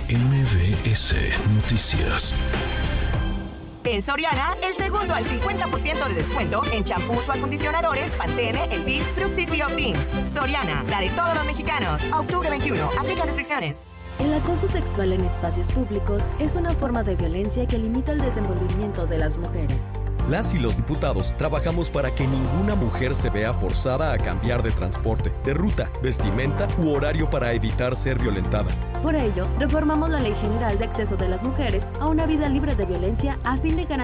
MBS Noticias. En Soriana, el segundo al 50% de descuento en champús o acondicionadores Pantene, Elvive, Fructis y Optim. Soriana, la de todos los mexicanos. A octubre 21, aplica restricciones. El acoso sexual en espacios públicos es una forma de violencia que limita el desenvolvimiento de las mujeres. Las y los diputados trabajamos para que ninguna mujer se vea forzada a cambiar de transporte, de ruta, vestimenta u horario para evitar ser violentada. Por ello, reformamos la Ley General de Acceso de las Mujeres a una vida libre de violencia a fin de garantizar